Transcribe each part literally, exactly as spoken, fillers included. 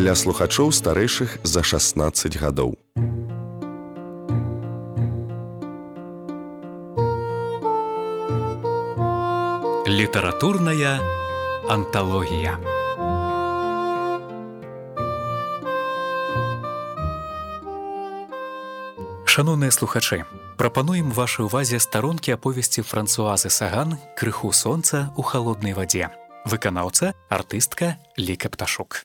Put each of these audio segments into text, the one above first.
для слухачоў старэйшых за шаснаццаць гадоў. Літаратурная анталогія. Шановныя слухачы, прапануем вашай увазе старонкі аповесці Франсуазы Саган «Крыху сонца ў халоднай вадзе». Выканаўца, артыстка Ліка Пташук.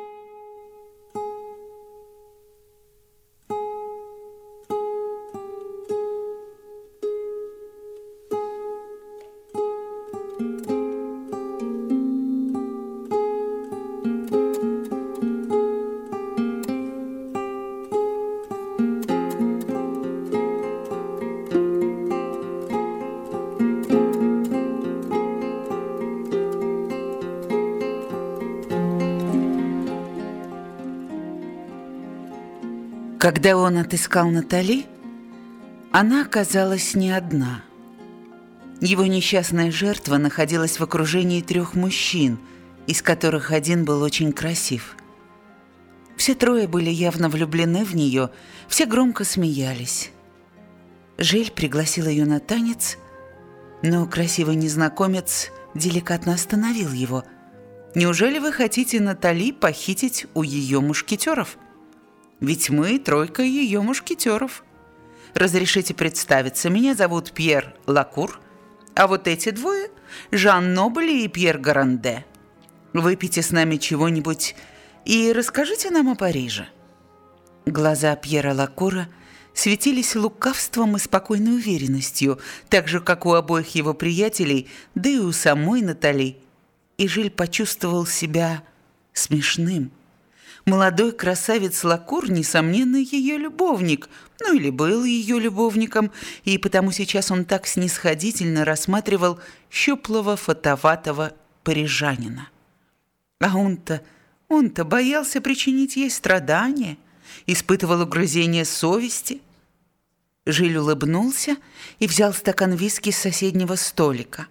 Когда он отыскал Натали, она оказалась не одна. Его несчастная жертва находилась в окружении трех мужчин, из которых один был очень красив. Все трое были явно влюблены в нее, все громко смеялись. Жиль пригласил ее на танец, но красивый незнакомец деликатно остановил его. «Неужели вы хотите Натали похитить у ее мушкетеров? Ведь мы тройка ее мушкетеров. Разрешите представиться, меня зовут Пьер Лакур, а вот эти двое – Жан Нобль и Пьер Гаранде. Выпейте с нами чего-нибудь и расскажите нам о Париже». Глаза Пьера Лакура светились лукавством и спокойной уверенностью, так же, как у обоих его приятелей, да и у самой Натали. И Жиль почувствовал себя смешным. Молодой красавец Лакур, несомненно, ее любовник, ну или был ее любовником, и потому сейчас он так снисходительно рассматривал щуплого фотоватого парижанина. А он-то, он-то боялся причинить ей страдания, испытывал угрызение совести. Жиль улыбнулся и взял стакан виски с соседнего столика.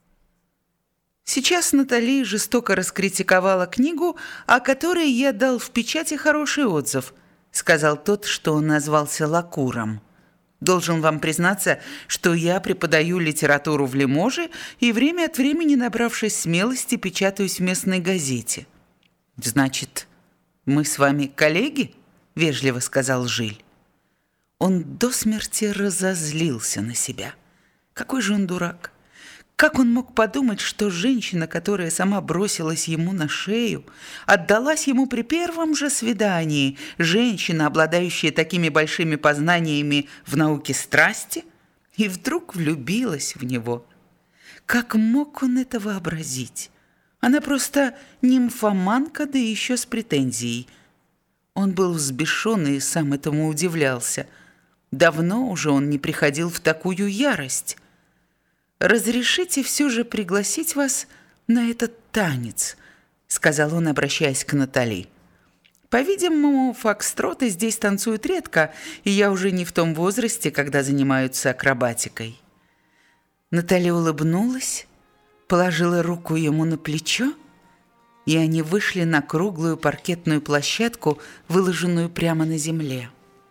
Сейчас Натали жестоко раскритиковала книгу, о которой я дал в печати хороший отзыв, сказал тот, что назвался Лакуром. Должен вам признаться, что я преподаю литературу в Лиможе и время от времени, набравшись смелости, печатаюсь в местной газете. Значит, мы с вами коллеги? Вежливо сказал Жиль. Он до смерти разозлился на себя. Какой же он дурак! Как он мог подумать, что женщина, которая сама бросилась ему на шею, отдалась ему при первом же свидании, женщина, обладающая такими большими познаниями в науке страсти, и вдруг влюбилась в него? Как мог он это вообразить? Она просто нимфоманка, да еще с претензией. Он был взбешен и сам этому удивлялся. Давно уже он не приходил в такую ярость. «Разрешите все же пригласить вас на этот танец», — сказал он, обращаясь к Натали. «По-видимому, фокстроты здесь танцуют редко, и я уже не в том возрасте, когда занимаются акробатикой». Натали улыбнулась, положила руку ему на плечо, и они вышли на круглую паркетную площадку, выложенную прямо на земле.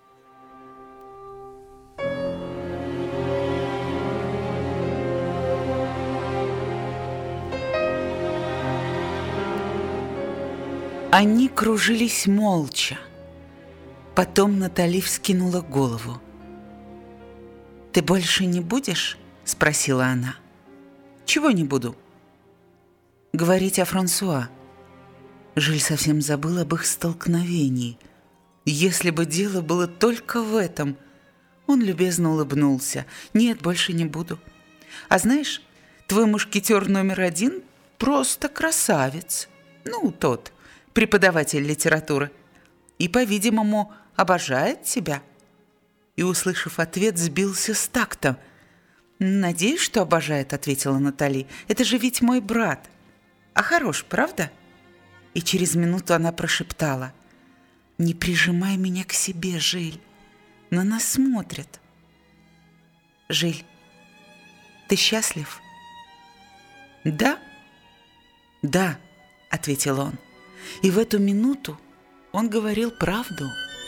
Они кружились молча. Потом Натали вскинула голову. «Ты больше не будешь?» – спросила она. «Чего не буду?» «Говорить о Франсуа». Жиль совсем забыл об их столкновении. Если бы дело было только в этом. Он любезно улыбнулся. «Нет, больше не буду. А знаешь, твой мушкетер номер один просто красавец. Ну, тот, преподаватель литературы. И, по-видимому, обожает тебя». И, услышав ответ, сбился с такта. «Надеюсь, что обожает», — ответила Натали. «Это же ведь мой брат. А хорош, правда?» И через минуту она прошептала: «Не прижимай меня к себе, Жиль. На нас смотрят». «Жиль, ты счастлив?» «Да, да», — ответил он. И в эту минуту он говорил правду.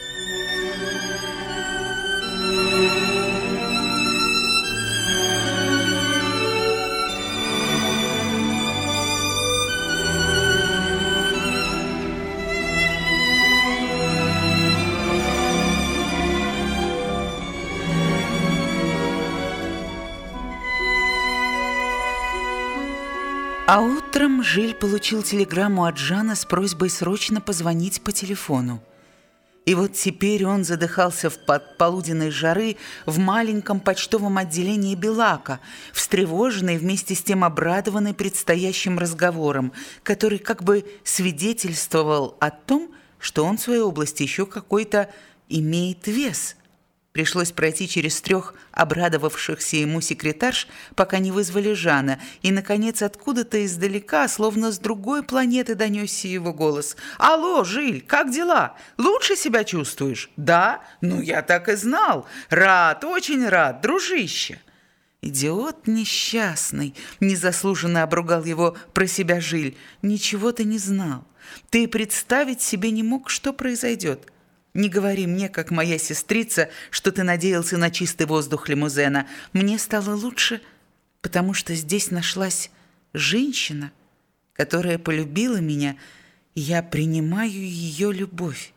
А утром Жиль получил телеграмму от Жана с просьбой срочно позвонить по телефону. И вот теперь он задыхался в подполуденной жары в маленьком почтовом отделении Белака, встревоженный, вместе с тем обрадованный предстоящим разговором, который как бы свидетельствовал о том, что он в своей области еще какой-то имеет вес. Пришлось пройти через трех обрадовавшихся ему секретарш, пока не вызвали Жана, и, наконец, откуда-то издалека, словно с другой планеты, донесся его голос. «Алло, Жиль, как дела? Лучше себя чувствуешь?» «Да? Ну, я так и знал. Рад, очень рад, дружище». «Идиот несчастный!» – незаслуженно обругал его про себя Жиль. «Ничего ты не знал. Ты представить себе не мог, что произойдет. Не говори мне, как моя сестрица, что ты надеялся на чистый воздух лимузена. Мне стало лучше, потому что здесь нашлась женщина, которая полюбила меня, и я принимаю ее любовь.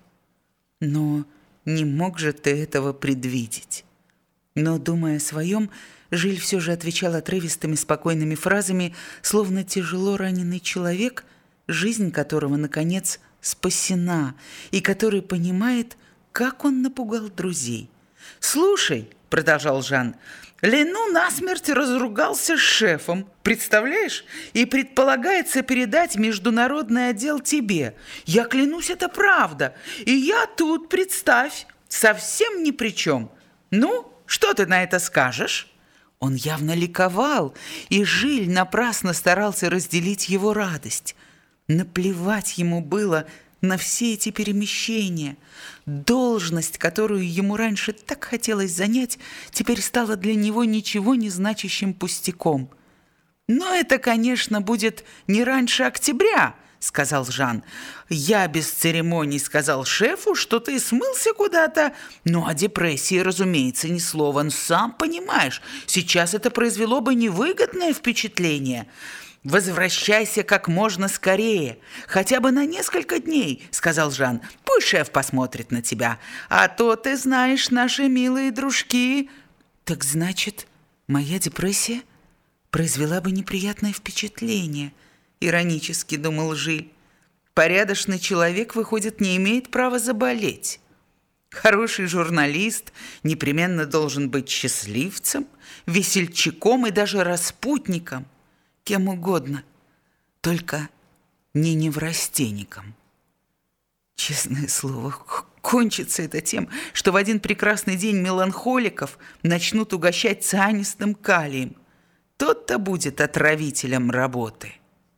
Но не мог же ты этого предвидеть». Но, думая о своем, Жиль все же отвечал отрывистыми спокойными фразами, словно тяжело раненый человек, жизнь которого, наконец, спасена, и который понимает, как он напугал друзей. «Слушай», — продолжал Жан, — «Лену насмерть разругался с шефом, представляешь? И предполагается передать международный отдел тебе. Я клянусь, это правда. И я тут, представь, совсем ни при чем. Ну, что ты на это скажешь?» Он явно ликовал, и Жиль напрасно старался разделить его радость. Наплевать ему было на все эти перемещения. Должность, которую ему раньше так хотелось занять, теперь стала для него ничего не значащим пустяком. «Но это, конечно, будет не раньше октября», — сказал Жан. «Я без церемоний сказал шефу, что ты смылся куда-то. Ну, о депрессии, разумеется, ни слова. Ну, сам понимаешь, сейчас это произвело бы невыгодное впечатление. Возвращайся как можно скорее, хотя бы на несколько дней», — сказал Жан. «Пусть шеф посмотрит на тебя. А то, ты знаешь, наши милые дружки...» «Так значит, моя депрессия произвела бы неприятное впечатление», — иронически думал Жиль. «Порядочный человек, выходит, не имеет права заболеть. Хороший журналист непременно должен быть счастливцем, весельчаком и даже распутником. Кем угодно, только не неврастенником. Честное слово, кончится это тем, что в один прекрасный день меланхоликов начнут угощать цианистым калием. Тот-то будет отравителем работы».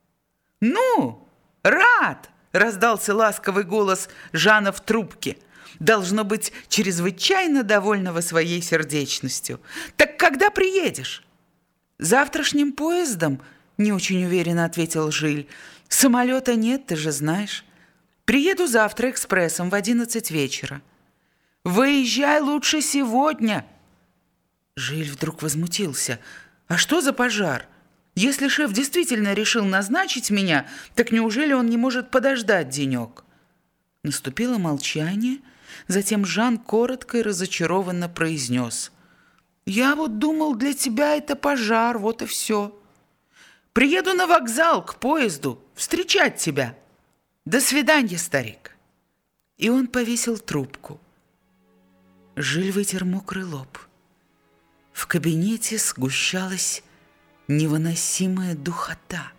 «Ну, рад!» – раздался ласковый голос Жана в трубке. Должно быть, чрезвычайно довольного своей сердечностью. «Так когда приедешь?» «Завтрашним поездом», – не очень уверенно ответил Жиль. «Самолета нет, ты же знаешь. Приеду завтра экспрессом в одиннадцать вечера». «Выезжай лучше сегодня». Жиль вдруг возмутился. «А что за пожар? Если шеф действительно решил назначить меня, так неужели он не может подождать денек?» Наступило молчание. Затем Жан коротко и разочарованно произнес: «Я вот думал, для тебя это пожар, вот и все. Приеду на вокзал к поезду встречать тебя. До свидания, старик». И он повесил трубку. Жиль вытер мокрый лоб. В кабинете сгущалась невыносимая духота.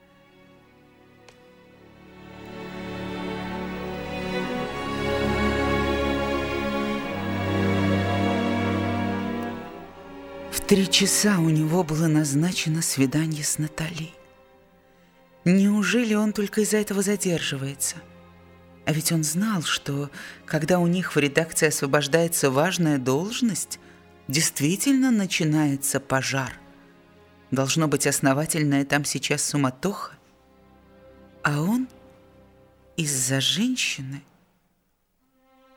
В три часа у него было назначено свидание с Натали. Неужели он только из-за этого задерживается? А ведь он знал, что, когда у них в редакции освобождается важная должность, действительно начинается пожар. Должно быть, основательная там сейчас суматоха. А он из-за женщины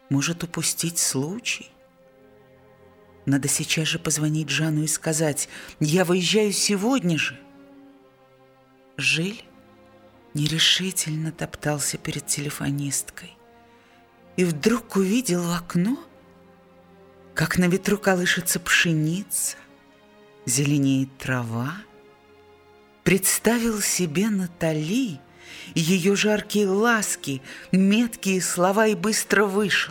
может упустить случай. Надо сейчас же позвонить Жану и сказать: «Я выезжаю сегодня же». Жиль нерешительно топтался перед телефонисткой и вдруг увидел в окно, как на ветру колышется пшеница, зеленеет трава, представил себе Натали, ее жаркие ласки, меткие слова и быстро вышел.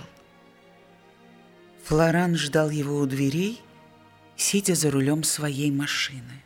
Флоран ждал его у дверей, сидя за рулем своей машины.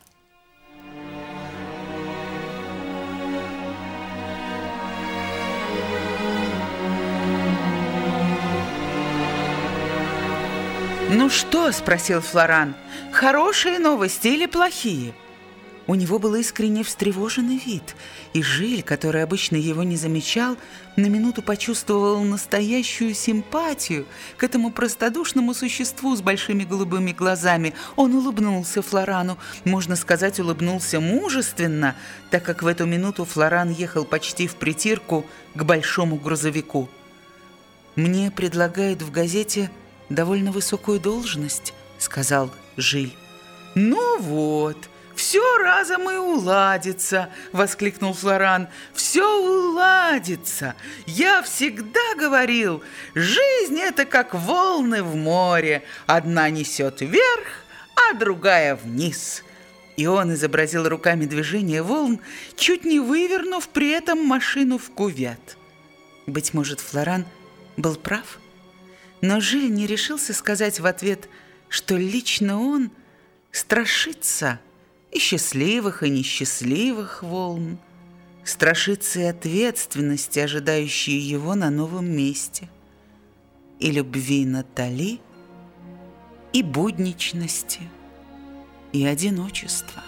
«Ну что?» – спросил Флоран. «Хорошие новости или плохие?» У него был искренне встревоженный вид, и Жиль, который обычно его не замечал, на минуту почувствовал настоящую симпатию к этому простодушному существу с большими голубыми глазами. Он улыбнулся Флорану, можно сказать, улыбнулся мужественно, так как в эту минуту Флоран ехал почти впритирку к большому грузовику. «Мне предлагают в газете довольно высокую должность», — сказал Жиль. «Ну вот, все разом и уладится», — воскликнул Флоран. «Все уладится. Я всегда говорил, жизнь — это как волны в море. Одна несет вверх, а другая вниз». И он изобразил руками движение волн, чуть не вывернув при этом машину в кювет. Быть может, Флоран был прав? Но Жиль не решился сказать в ответ, что лично он страшится и счастливых, и несчастливых волн, страшится и ответственности, ожидающей его на новом месте, и любви Натали, и будничности, и одиночества.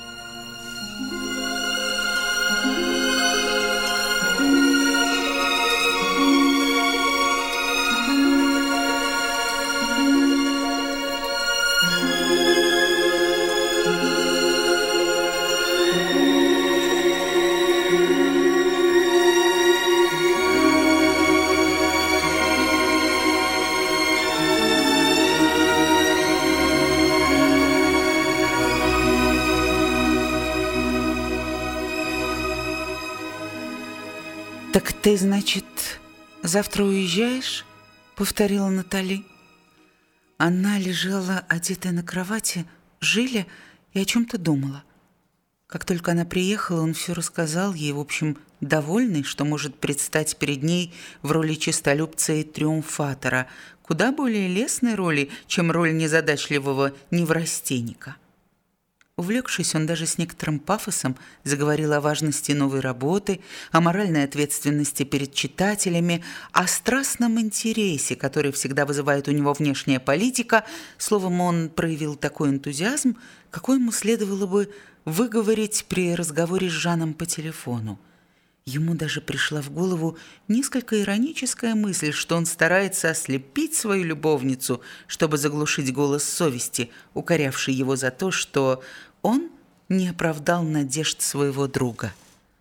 «Так ты, значит, завтра уезжаешь?» — повторила Натали. Она лежала, одетая на кровати, Жиля, и о чем-то думала. Как только она приехала, он все рассказал ей, в общем, довольный, что может предстать перед ней в роли честолюбца и триумфатора, куда более лестной роли, чем роль незадачливого неврастенника. Увлекшись, он даже с некоторым пафосом заговорил о важности новой работы, о моральной ответственности перед читателями, о страстном интересе, который всегда вызывает у него внешняя политика. Словом, он проявил такой энтузиазм, какой ему следовало бы выговорить при разговоре с Жаном по телефону. Ему даже пришла в голову несколько ироническая мысль, что он старается ослепить свою любовницу, чтобы заглушить голос совести, укорявший его за то, что он не оправдал надежд своего друга.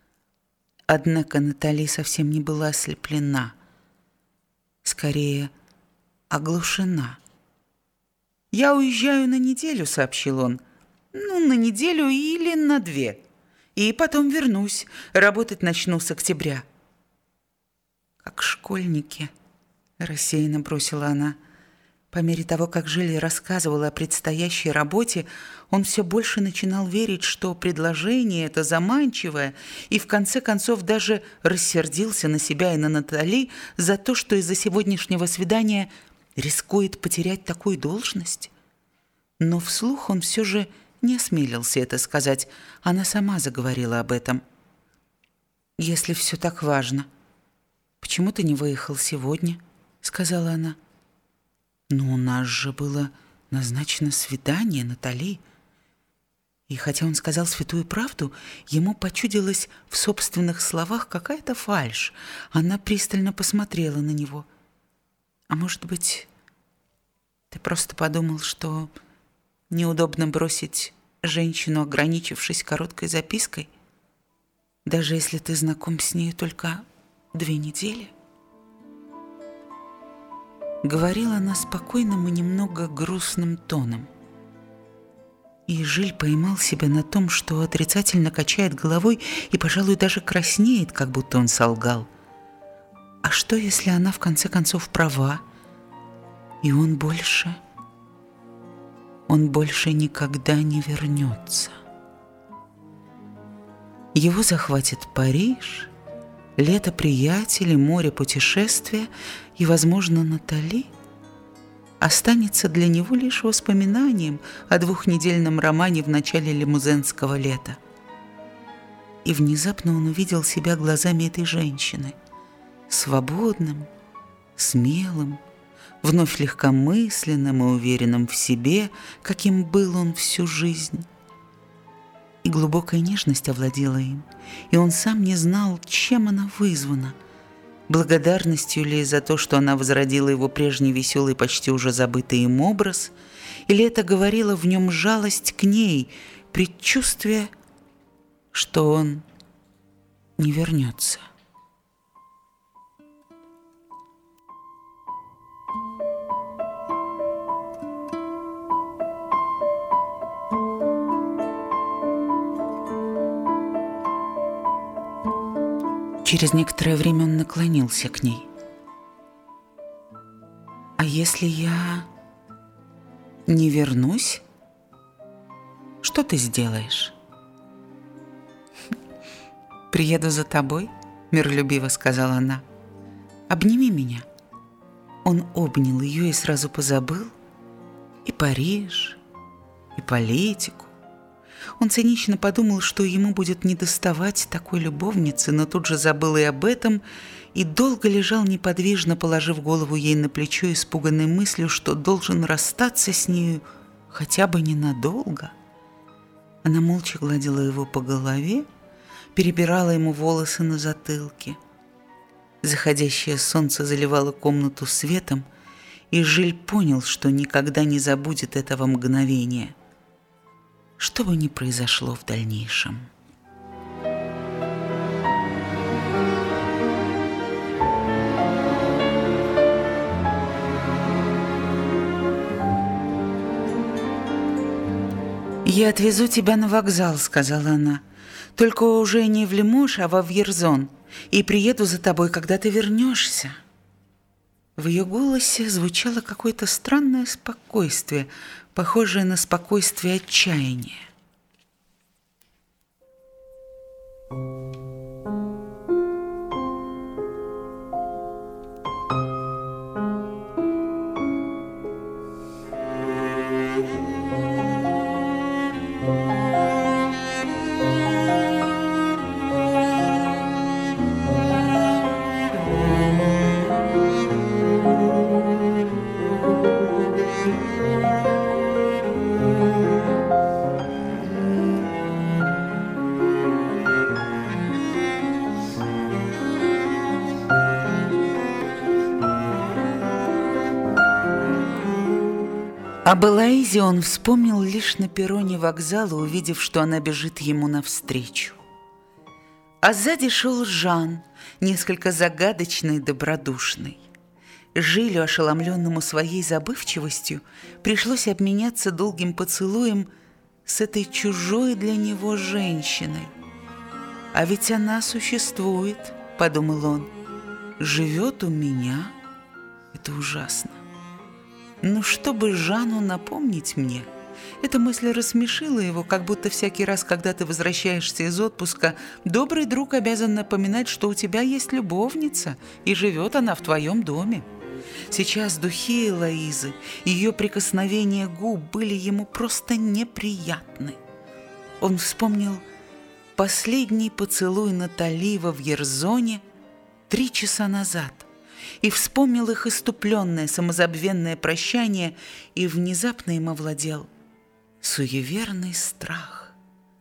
Однако Натали совсем не была ослеплена, скорее оглушена. «Я уезжаю на неделю», — сообщил он. «Ну, на неделю или на две. И потом вернусь. Работать начну с октября». «Как школьники», — рассеянно бросила она. По мере того, как Жиль рассказывала о предстоящей работе, он все больше начинал верить, что предложение это заманчивое, и в конце концов даже рассердился на себя и на Натали за то, что из-за сегодняшнего свидания рискует потерять такую должность. Но вслух он все же не осмелился это сказать. Она сама заговорила об этом. «Если все так важно, почему ты не выехал сегодня?» — сказала она. «Но у нас же было назначено свидание, Натали». И хотя он сказал святую правду, ему почудилась в собственных словах какая-то фальшь. Она пристально посмотрела на него. «А может быть, ты просто подумал, что неудобно бросить женщину, ограничившись короткой запиской, даже если ты знаком с ней только две недели?» Говорила она спокойным и немного грустным тоном. И Жиль поймал себя на том, что отрицательно качает головой и, пожалуй, даже краснеет, как будто он солгал. А что, если она в конце концов права, и он больше... Он больше никогда не вернется. Его захватит Париж, лето приятелей, море путешествия, и, возможно, Натали останется для него лишь воспоминанием о двухнедельном романе в начале лимузенского лета. И внезапно он увидел себя глазами этой женщины, свободным, смелым, вновь легкомысленным и уверенным в себе, каким был он всю жизнь. И глубокая нежность овладела им, и он сам не знал, чем она вызвана. Благодарностью ли за то, что она возродила его прежний веселый, почти уже забытый им образ, или это говорило в нем жалость к ней, предчувствие, что он не вернется. Через некоторое время он наклонился к ней. «А если я не вернусь, что ты сделаешь?» «Приеду за тобой», — миролюбиво сказала она. «Обними меня». Он обнял ее и сразу позабыл и Париж, и политику. Он цинично подумал, что ему будет недоставать такой любовницы, но тут же забыл и об этом, и долго лежал неподвижно, положив голову ей на плечо, испуганной мыслью, что должен расстаться с нею хотя бы ненадолго. Она молча гладила его по голове, перебирала ему волосы на затылке. Заходящее солнце заливало комнату светом, и Жиль понял, что никогда не забудет этого мгновения, что бы ни произошло в дальнейшем. «Я отвезу тебя на вокзал», — сказала она. «Только уже не в Лимож, а во Вьерзон, и приеду за тобой, когда ты вернешься». В ее голосе звучало какое-то странное спокойствие, похожее на спокойствие отчаяния. Об Элоизе он вспомнил лишь на перроне вокзала, увидев, что она бежит ему навстречу. А сзади шел Жан, несколько загадочный и добродушный. Жилю, ошеломленному своей забывчивостью, пришлось обменяться долгим поцелуем с этой чужой для него женщиной. «А ведь она существует», — подумал он, — «живет у меня. Это ужасно. Ну, чтобы Жанну напомнить мне». Эта мысль рассмешила его, как будто всякий раз, когда ты возвращаешься из отпуска, добрый друг обязан напоминать, что у тебя есть любовница, и живет она в твоем доме. Сейчас духи Элоизы, ее прикосновения губ были ему просто неприятны. Он вспомнил последний поцелуй Натали во Вьерзоне три часа назад и вспомнил их иступленное самозабвенное прощание, и внезапно им овладел суеверный страх.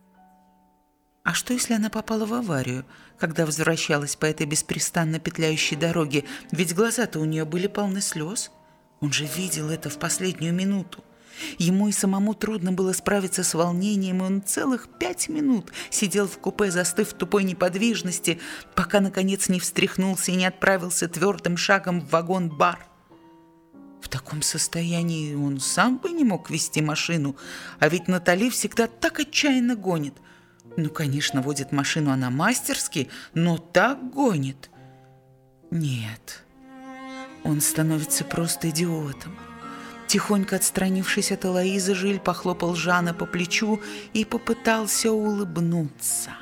А что, если она попала в аварию, когда возвращалась по этой беспрестанно петляющей дороге? Ведь глаза-то у нее были полны слез. Он же видел это в последнюю минуту. Ему и самому трудно было справиться с волнением, и он целых пять минут сидел в купе, застыв в тупой неподвижности, пока, наконец, не встряхнулся и не отправился твердым шагом в вагон-бар. В таком состоянии он сам бы не мог вести машину, а ведь Натали всегда так отчаянно гонит. Ну, конечно, водит машину она мастерски, но так гонит. Нет, он становится просто идиотом. Тихонько отстранившись от Элоизы, Жиль похлопал Жана по плечу и попытался улыбнуться.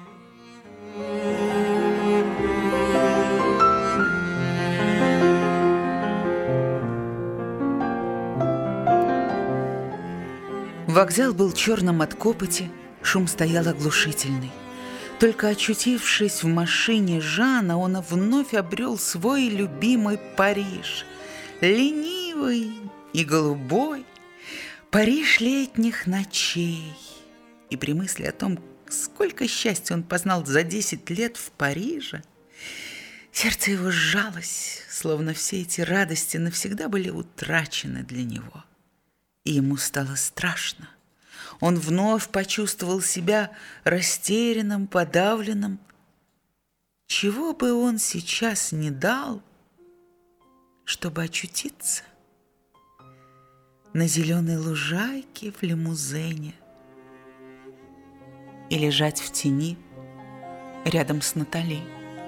Вокзал был черным от копоти, шум стоял оглушительный. Только очутившись в машине Жана, он вновь обрел свой любимый Париж. Ленивый и голубой, Париж летних ночей. И при мысли о том, сколько счастья он познал за десять лет в Париже, сердце его сжалось, словно все эти радости навсегда были утрачены для него. И ему стало страшно. Он вновь почувствовал себя растерянным, подавленным. Чего бы он сейчас не дал, чтобы очутиться на зеленой лужайке в лимузине и лежать в тени рядом с Натали.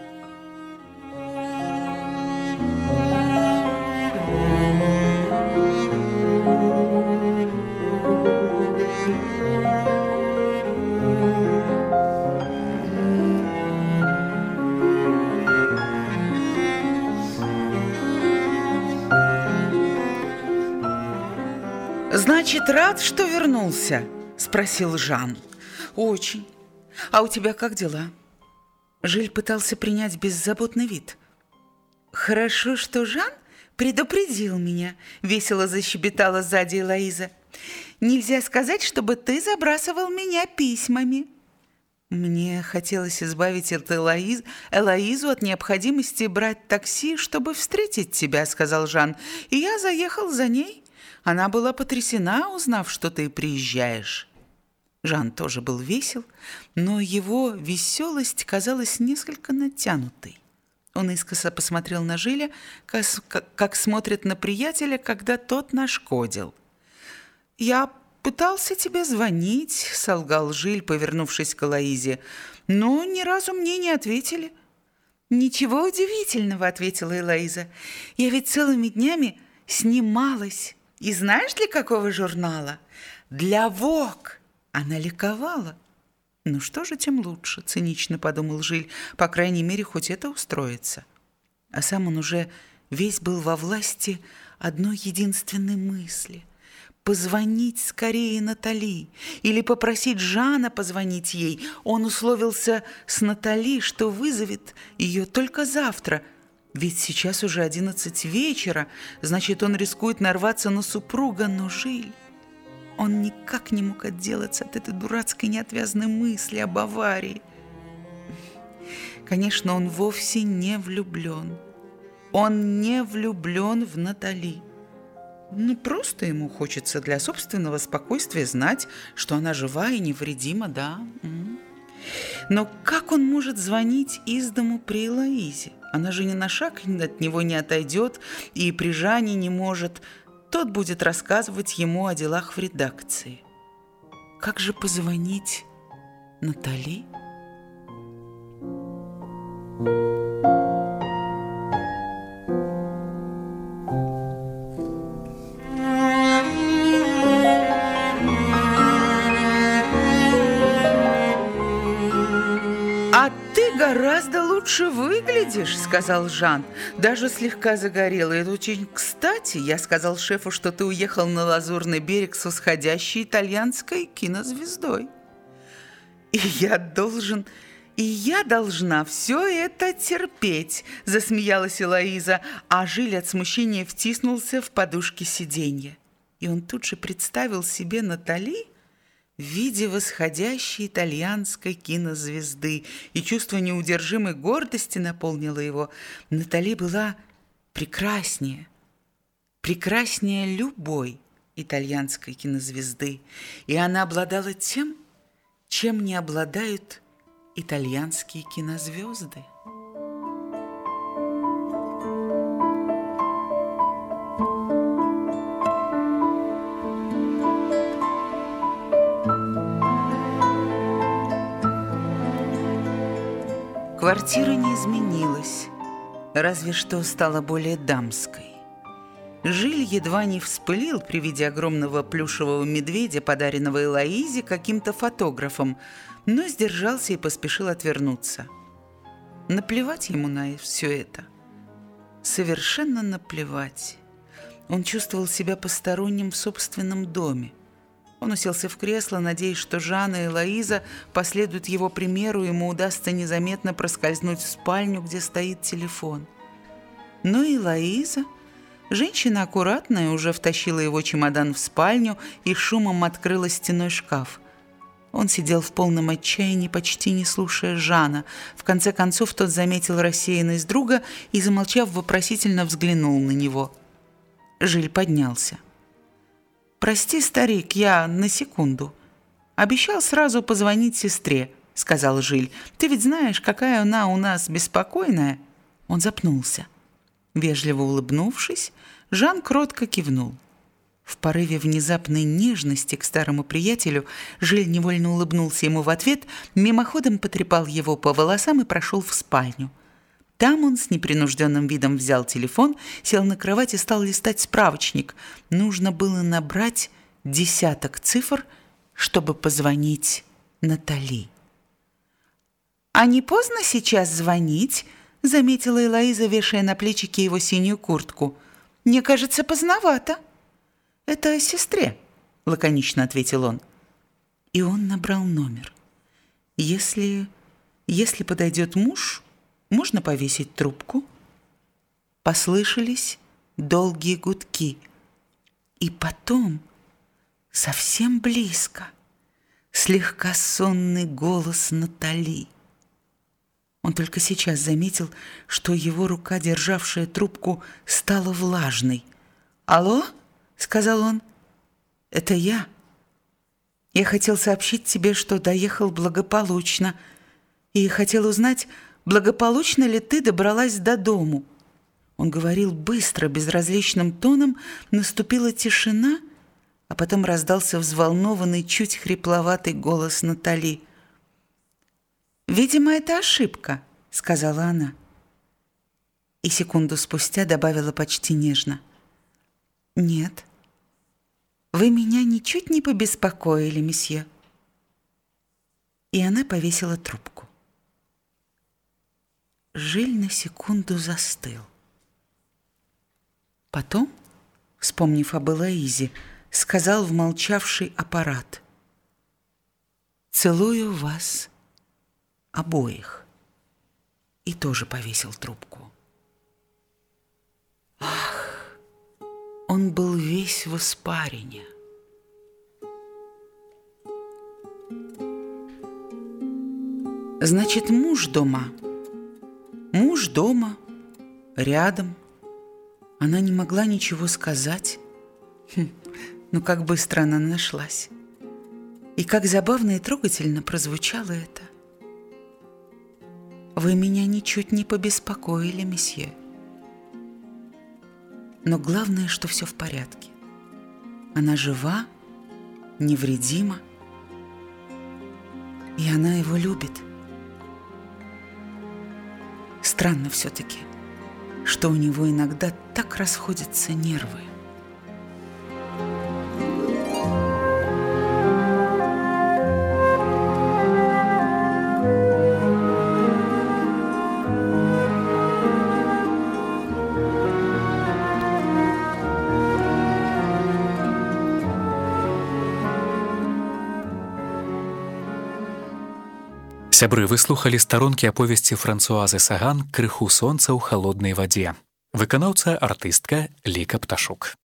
«Значит, рад, что вернулся?» – спросил Жан. «Очень. А у тебя как дела?» Жиль пытался принять беззаботный вид. «Хорошо, что Жан предупредил меня», – весело защебетала сзади Элоиза. «Нельзя сказать, чтобы ты забрасывал меня письмами». Мне хотелось избавить от Элоиз, Элоизу от необходимости брать такси, чтобы встретить тебя, – сказал Жан. И я заехал за ней. Она была потрясена, узнав, что ты приезжаешь. Жан тоже был весел, но его веселость казалась несколько натянутой. Он искоса посмотрел на Жиля, как, как, как смотрит на приятеля, когда тот нашкодил. «Я пытался тебе звонить», — солгал Жиль, повернувшись к Элоизе, «но ни разу мне не ответили». «Ничего удивительного», — ответила Элоиза. «Я ведь целыми днями снималась. И знаешь, для какого журнала? Для Вог!» Она ликовала. «Ну что же, тем лучше», — цинично подумал Жиль. «По крайней мере, хоть это устроится». А сам он уже весь был во власти одной единственной мысли — позвонить скорее Натали или попросить Жана позвонить ей. Он условился с Натали, что вызовет ее только завтра, ведь сейчас уже одиннадцать вечера, значит, он рискует нарваться на супруга, но Жиль... Он никак не мог отделаться от этой дурацкой неотвязной мысли об аварии. Конечно, он вовсе не влюблен. Он не влюблен в Натали. Ну, просто ему хочется для собственного спокойствия знать, что она жива и невредима, да. Но как он может звонить из дому при Элоизе? Она же ни на шаг от него не отойдет и при Жане не может. Тот будет рассказывать ему о делах в редакции. Как же позвонить Натали? «А ты гораздо лучше выглядишь», — сказал Жан. «Даже слегка загорелый. Это очень кстати. Я сказал шефу, что ты уехал на Лазурный берег с восходящей итальянской кинозвездой. И я должен... И я должна все это терпеть», — засмеялась Элоиза, а Жиль от смущения втиснулся в подушки сиденья. И он тут же представил себе Натали в виде восходящей итальянской кинозвезды, и чувство неудержимой гордости наполнило его. Натали была прекраснее, прекраснее любой итальянской кинозвезды, и она обладала тем, чем не обладают итальянские кинозвезды. Квартира не изменилась, разве что стала более дамской. Жиль едва не вспылил при виде огромного плюшевого медведя, подаренного Элоизе каким-то фотографом, но сдержался и поспешил отвернуться. Наплевать ему на все это. Совершенно наплевать. Он чувствовал себя посторонним в собственном доме. Он уселся в кресло, надеясь, что Жанна и Элоиза последуют его примеру, и ему удастся незаметно проскользнуть в спальню, где стоит телефон. Но Элоиза, женщина аккуратная, уже втащила его чемодан в спальню и шумом открыла стенной шкаф. Он сидел в полном отчаянии, почти не слушая Жана. В конце концов тот заметил рассеянность друга и, замолчав, вопросительно взглянул на него. Жиль поднялся. «Прости, старик, я на секунду. Обещал сразу позвонить сестре», — сказал Жиль. «Ты ведь знаешь, какая она у нас беспокойная». Он запнулся. Вежливо улыбнувшись, Жан кротко кивнул. В порыве внезапной нежности к старому приятелю Жиль невольно улыбнулся ему в ответ, мимоходом потрепал его по волосам и прошел в спальню. Там он с непринужденным видом взял телефон, сел на кровать и стал листать справочник. Нужно было набрать десяток цифр, чтобы позвонить Натали. «А не поздно сейчас звонить?» — заметила Элоиза, вешая на плечики его синюю куртку. «Мне кажется, поздновато». «Это сестре», — лаконично ответил он. И он набрал номер. «Если... если подойдет муж, можно повесить трубку?» Послышались долгие гудки. И потом, совсем близко, слегка сонный голос Натали. Он только сейчас заметил, что его рука, державшая трубку, стала влажной. «Алло?» — сказал он. «Это я. Я хотел сообщить тебе, что доехал благополучно, и хотел узнать, благополучно ли ты добралась до дому». Он говорил быстро, безразличным тоном, наступила тишина, а потом раздался взволнованный, чуть хрипловатый голос Натали. «Видимо, это ошибка», — сказала она. И секунду спустя добавила почти нежно. «Нет, вы меня ничуть не побеспокоили, месье». И она повесила трубку. Жиль на секунду застыл. Потом, вспомнив об Элоизе, сказал в молчавший аппарат: «Целую вас обоих», и тоже повесил трубку. Ах, он был весь в испарине. Значит, муж дома. Муж дома, рядом. Она не могла ничего сказать. Хм, ну как быстро она нашлась. И как забавно и трогательно прозвучало это. «Вы меня ничуть не побеспокоили, месье». Но главное, что все в порядке. Она жива, невредима, и она его любит. Странно все-таки, что у него иногда так расходятся нервы. Сябры, вы слухалі старонкі аповесці Франсуазы Саган «Крыху сонца ў халоднай вадзе». Выканаўца артыстка Ліка Пташук.